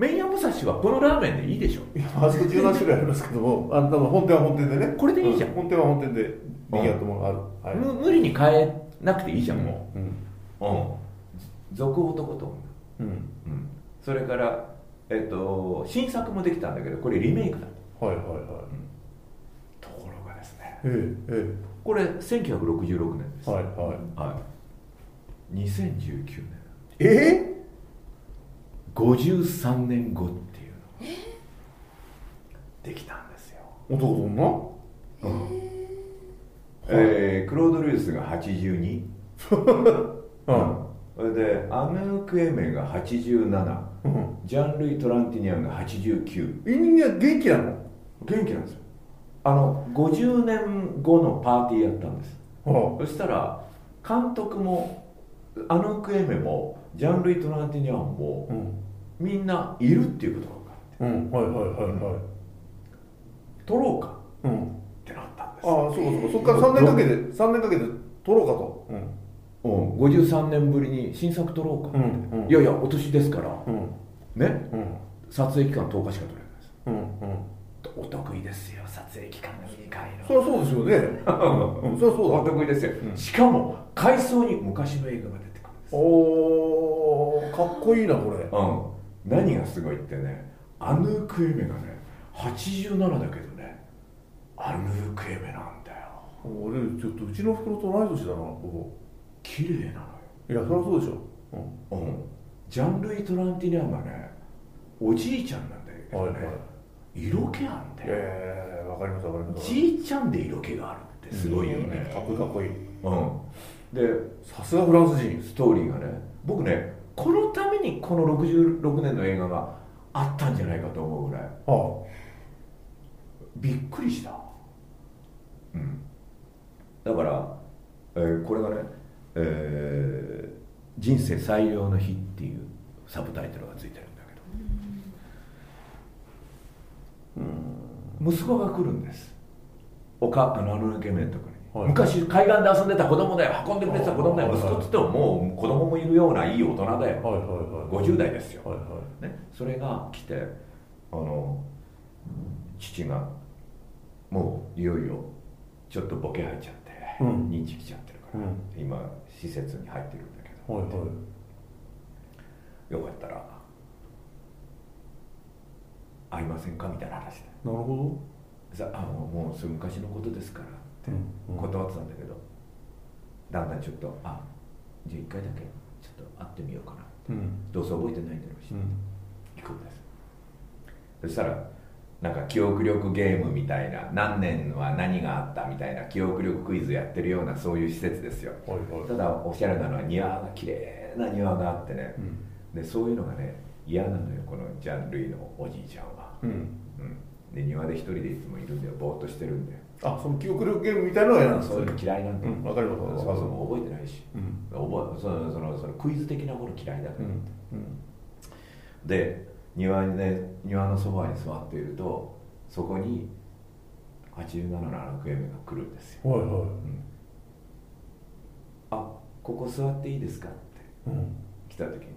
麺屋武蔵はこのラーメンでいいでしょ。 いやあそこ17種類ありますけども、多分本店は本店でね、 これでいいじゃん、 本店は本店で右やったものがある、はい、 無理に変えなくていいじゃん、もうんう、続男とうん女、それから新作もできたんだけど、これリメイクだ。 はいはいはい、 ところがですね、 これ 1966年です。 はいはいはい、2019年、53年後っていうのができたんですよ。 男と女？ クロード・ルイスが82、それでアヌーク・エメが87、ジャン・ルイ・トランティニャンが89。 みんな元気なの？ 元気なんですよ。50年後のパーティーやったんです。そしたら監督もアヌーク・エメもジャン・ルイ・トランティニャンも、みんないるっていうことが分かって、撮ろうかってなったんです。 そっから3年かけて撮ろうかと、 53年ぶりに新作撮ろうかって、いやいやお年ですから、ね、撮影期間10日しか撮れないです、お得意ですよ、撮影期間が短いの。 そりゃそうですよねそりゃそうだ、 お得意ですよ、しかも回想に昔の映画が出てくるんです。 かっこいいなこれ。 何がすごいってね、アヌーク・エメがね87だけどね、アヌーク・エメなんだよ。 俺ちょっとうちの袋と同い年だな、ここ綺麗なのよ。 いやそりゃそうでしょ、 ジャン・ルイ・トランティニャンがねおじいちゃんなんだけどね、色気あんだよ。 わかりますわかります。 じいちゃんで色気があるってすごいよね。 かっこいいかっこいい。 でさすがフランス人。 ストーリーがね、僕ねこのためにこの66年の映画があったんじゃないかと思うぐらい、びっくりした。だから、これがね、人生最良の日っていうサブタイトルがついてるんだけど、息子が来るんです。アヌーク・エメのところに、昔海岸で遊んでた子供だよ、運んでくれてた子供だよ、息子っつってももう子供もいるようないい大人だよ、50代ですよ、それが来て、父がもういよいよちょっとボケ入っちゃって、認知来ちゃってるから、今施設に入ってるんだけど、よかったら会いませんかみたいな話で。 なるほど。もうそれ昔のことですからって断ってたんだけど、だんだんちょっとじゃあ1回だけちょっと会ってみようかなって、どうせ覚えてないんだろうし、行くんです。そしたらなんか記憶力ゲームみたいな、何年は何があったみたいな記憶力クイズやってるような、そういう施設ですよ。ただおしゃれなのは庭が綺麗な庭があってね、でそういうのがね嫌なのよ、このジャン・ルイのおじいちゃんは。で庭で一人でいつもいるんだよ、ぼーっとしてるんだよ。 その記憶力ゲームみたいなのが嫌なんですね。 そういうの嫌いなんだよ。 わかります。 そもそも覚えてないし、そのクイズ的なもの嫌いだから、で庭のそばに座っていると、そこに87のアヌーク・エメが来るんですよ。ここ座っていいですかって来た時に、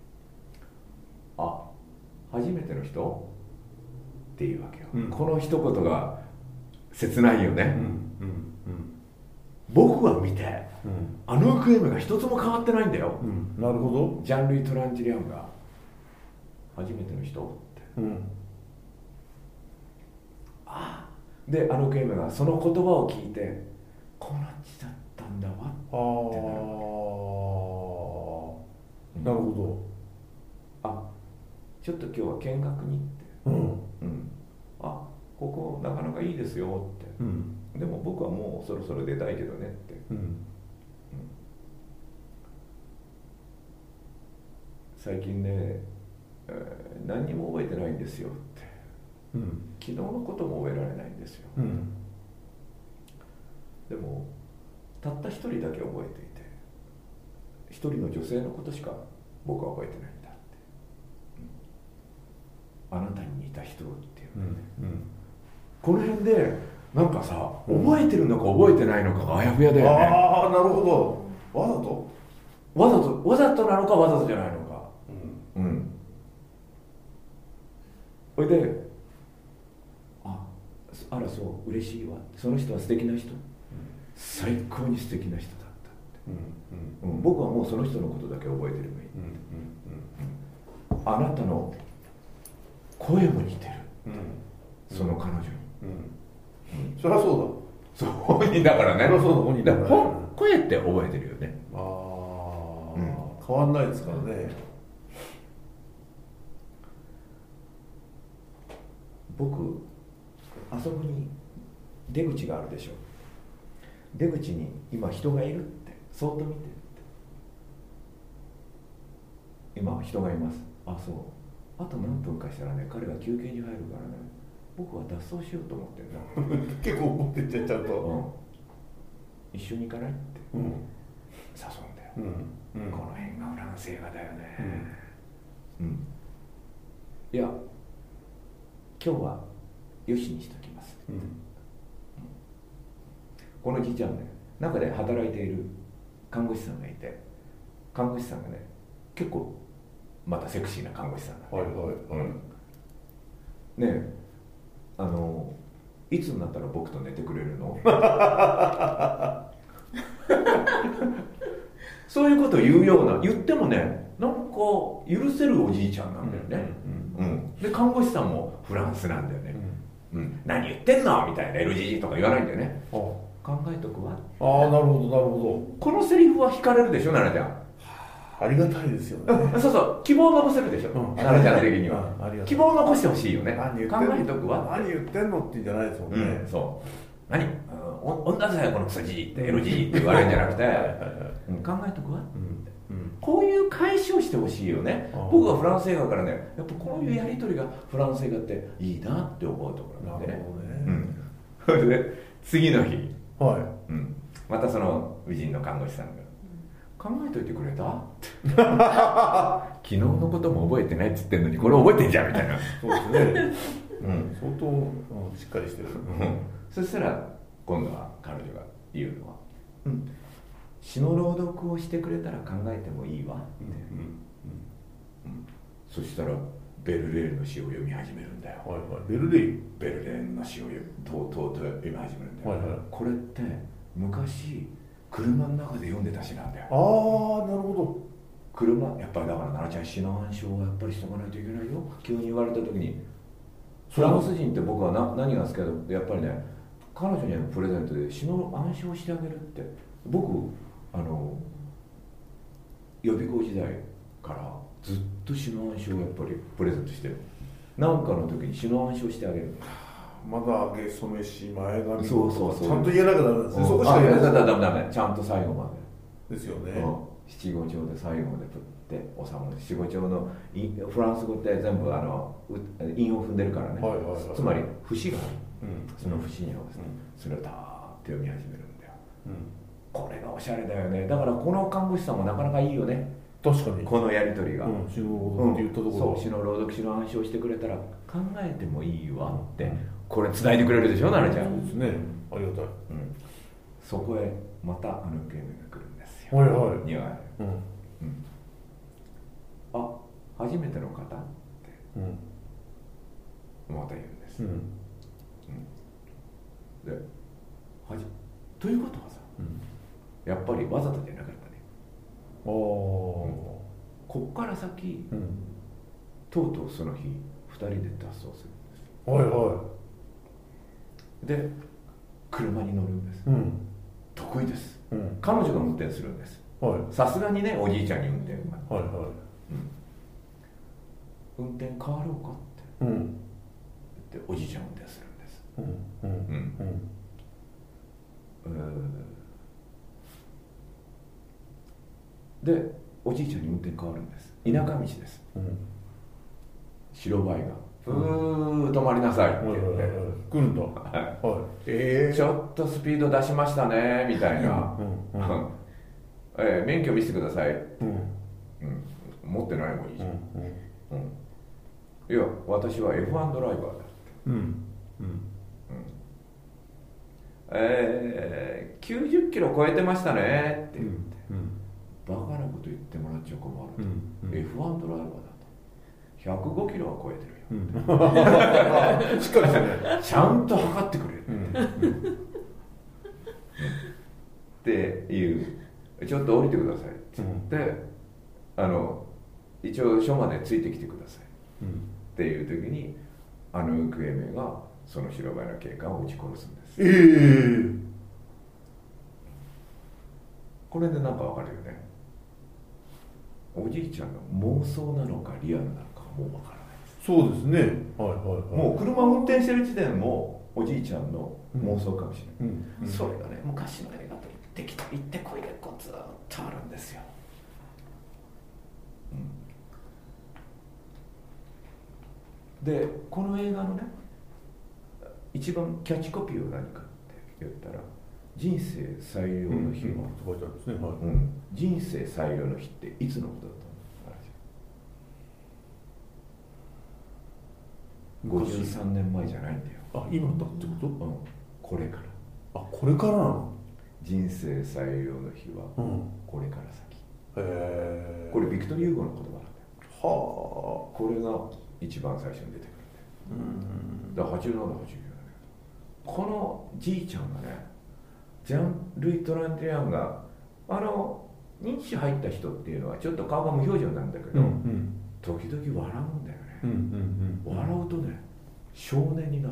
初めての人っていうわけよ、この一言が切ないよね。僕は見て、アヌーク・エメが一つも変わってないんだよ。 なるほど。 ジャン・ルイ・トランティニャンが初めての人って、でアヌーク・エメがその言葉を聞いて、こうなっちゃったんだわってなるなるほど。ちょっと今日は見学に行って、ここなかなかいいですよって、でも僕はもうそろそろ出たいけどねって、最近ね、何にも覚えてないんですよって、昨日のことも覚えられないんですよ、でもたった一人だけ覚えていて、一人の女性のことしか僕は覚えてないんだって、あなたに似た人っていうので、この辺でなんかさ、覚えてるのか覚えてないのかがあやふやだよね。 なるほど。わざとわざとなのかわざとじゃないのか。 それであらそう嬉しいわ、その人は素敵な人、最高に素敵な人だったって、僕はもうその人のことだけ覚えてればいい、あなたの声も似てる、その彼女に、 そりゃそうだ、本人だからね、 そりゃそうだ、本人だから、 声って覚えてるよね。 変わんないですからね。 僕あそこに出口があるでしょ、出口に今人がいるってそっと見てって、今人がいます、そう、あと何分かしたらね彼が休憩に入るからね、僕は脱走しようと思ってるな結構思ってっちゃう、ちゃんと、 一緒に行かないって、誘うんだよ、この辺がフランス映画だよね、いや今日はよしにしときます、このじいちゃんね、中で働いている看護師さんがいて、看護師さんがね結構またセクシーな看護師さんなんで、ねえ、いつになったら僕と寝てくれるのそういうことを言うような、言ってもねなんか許せるおじいちゃんなんだよね、で看護師さんもフランスなんだよね、何言ってんのみたいな LGG とか言わないんだよね、考えとくわ、 なるほどなるほど、このセリフは惹かれるでしょ、奈々ちゃん。 ありがたいですよね。 そうそう、希望を残せるでしょ、奈々ちゃん的には、希望を残してほしいよね。考えとくわ、 何言ってんのって言うんじゃないですもんね、 そう、何女だよこのクソじじいって LGG って言われるんじゃなくて考えとくわ、こういう返しをしてほしいよね。僕はフランス映画からね、やっぱこういうやり取りがフランス映画っていいなって思うところなんでね。それで次の日、またその美人の看護師さんが考えといてくれた昨日のことも覚えてないって言ってんのにこれ覚えてんじゃんみたいな。 そうですね、相当しっかりしてる、 そしたら今度は彼女が言うのは、詩の朗読をしてくれたら考えてもいいわって、そしたらベルレーヌの詩を読み始めるんだよ、 ベルレーヌの詩をとうとうと読み始めるんだよ、これって昔車の中で読んでた詩なんだよ。 なるほど。 車やっぱりだから奈々ちゃん詩の暗唱はやっぱりしとかないといけないよ。急に言われた時にフランス人って僕は何が好きかとやっぱりね、彼女にはプレゼントで詩の暗唱してあげるって、僕予備校時代からずっと詩の暗唱をやっぱりプレゼントしてる。何かの時に詩の暗唱してあげる。 まだゲソ飯前髪そうちゃんと言えなきゃダメですね。そこしか言えない。 ダメちゃんと最後までですよね。 七五調で最後まで振って収まる。七五調のフランス語って全部韻を踏んでるからね、つまり節がある、その節に合わせてそれをダーって読み始めるんだよ、これがおしゃれだよね。だからこの看護師さんもなかなかいいよね。 確かにこのやり取りが、 詩の朗読って言ったところ、 そう、詩の朗読、詩の暗唱してくれたら考えてもいいわって、これ伝えてくれるでしょ、奈々ちゃん。 そうですね、ありがたい、 そこへまたゲームが来るんですよ。庭へ、初めての方って、また言うんです、でということはさ、やっぱりわざとじゃなかったね。こっから先、とうとうその日2人で脱走するんです。で車に乗るんです、得意です、彼女が運転するんです。さすがにね、おじいちゃんに運転が、運転変わろうかって、でおじいちゃん運転するんです、でおじいちゃんに運転変わるんです。田舎道です、白バイが止まりなさいって言って来るんだ、 ちょっとスピード出しましたねみたいな、免許見せてください、持ってないもんいいじゃん、いや私は F1 ドライバーだって、90キロ超えてましたねって言って、バカなこと言ってもらっちゃ困る、F1 ドライバーだと、 105キロは超えてるよ、 しっかりしてね、 ちゃんと測ってくれるっていう、ちょっと降りてくださいって言って、一応署までついてきてくださいっていう時に、行方名がその白バイの警官を撃ち殺すんです。これでなんかわかるよね。おじいちゃんの妄想なのかリアルなのかもうわからないです。 そうですね、 もう車を運転してる時点もおじいちゃんの妄想かもしれない、それがね、昔の映画と行ってこいでこうずっとあるんですよ、でこの映画のね一番キャッチコピーは何かって言ったら、人生最良の日は、人生最良の日っていつのことだったの？53年前じゃないんだよ。 あ、今だってこと？ これから。 あ、これからなの？ 人生最良の日はこれから先。これビクトリー・ユーゴの言葉なんだよ。これが一番最初に出てくるんだよ。だから87、89なんだけど、このじいちゃんがね、ジャン・ルイ・トランティアンが認知症入った人っていうのはちょっと顔が無表情なんだけど、時々笑うんだよね。笑うとね、少年になる。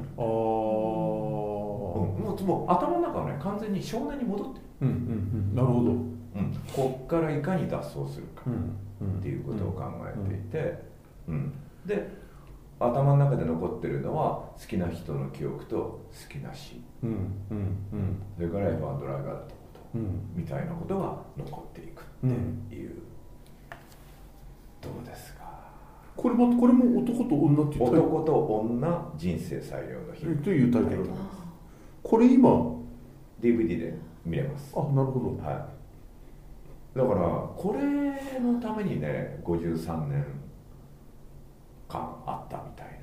もう頭の中はね、完全に少年に戻ってる。 なるほど。 こっからいかに脱走するかっていうことを考えていて、で頭の中で残ってるのは好きな人の記憶と好きな詩、それから F1 ドライバーだったこと、みたいなことが残っていくっていう、どうですか？ これも男と女っていうタイトル。 男と女人生最良の日というタイトル。これ今 DVD で見れます。 あ、なるほど。 はい。だからこれのためにね、53年間あったみたいな。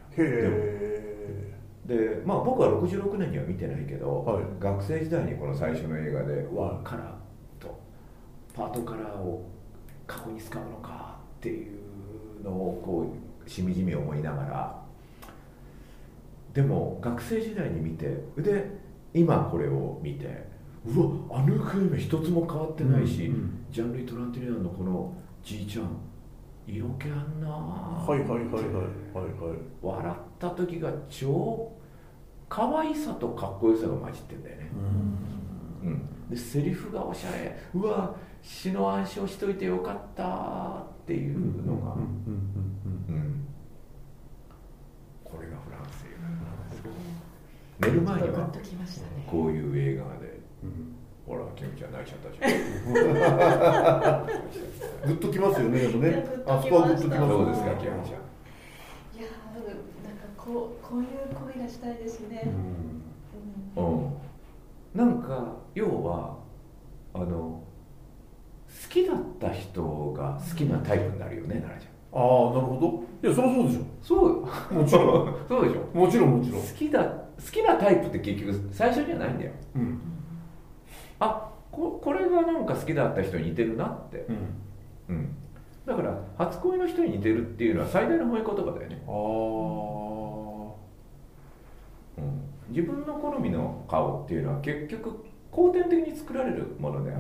で、まあ僕は66年には見てないけど、学生時代にこの最初の映画で、カラーとパートカラーを過去に使うのかっていうのをこうしみじみ思いながら、でも学生時代に見て、で今これを見て、うわ、行方一つも変わってないし、ジャン・ルイ・トランティアンのこのじいちゃん色気あんな、笑った時が超可愛さとかっこよさが混じってんだよね。でセリフがおしゃれ、うわ、死の暗唱しといてよかったっていうのが、これがフランス映画なんです。寝る前にはこういう映画で、ほら、キムちゃん泣いちゃったじゃん。 グッときますよね、でもね。 あそこはグッときます。 どうですか、キムちゃん。 いや、なんかこういう恋がしたいですね。 なんか要は好きだった人が好きなタイプになるよね、奈々ちゃん。 ああ、なるほど。いや、そりゃそうでしょ。 そう、 もちろん。 そうでしょ。 もちろん。 好きなタイプって結局最初じゃないんだよ。あ、これがなんか好きだった人に似てるなって。だから初恋の人に似てるっていうのは最大の褒め言葉だよね。自分の好みの顔っていうのは結局後天的に作られるものであって、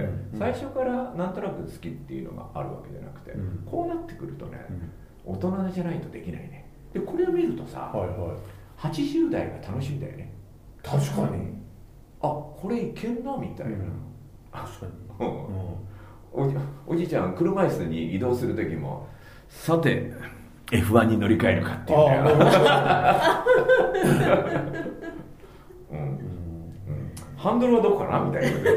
最初からなんとなく好きっていうのがあるわけじゃなくて、こうなってくるとね、大人じゃないとできないね。でこれを見るとさ、80代が楽しいんだよね。 確かに。 あ、これいけんなみたいな。 確かに。 おじいちゃん車椅子に移動する時も、さて F1 に乗り換えるかっていうね。ハンドルはどこかなみたいな。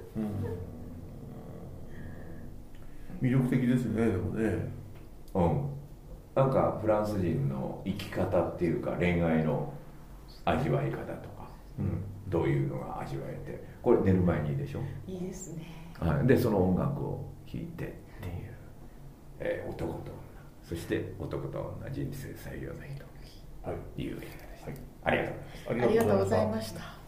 魅力的ですね、でもね。 なんかフランス人の生き方っていうか、恋愛の味わい方とか、どういうのが味わえて、これ寝る前にいいでしょ。 いいですね。 でその音楽を聴いてっていう、男と女、そして男と女人生最良の日という映画でした。ありがとうございました。 ありがとうございました。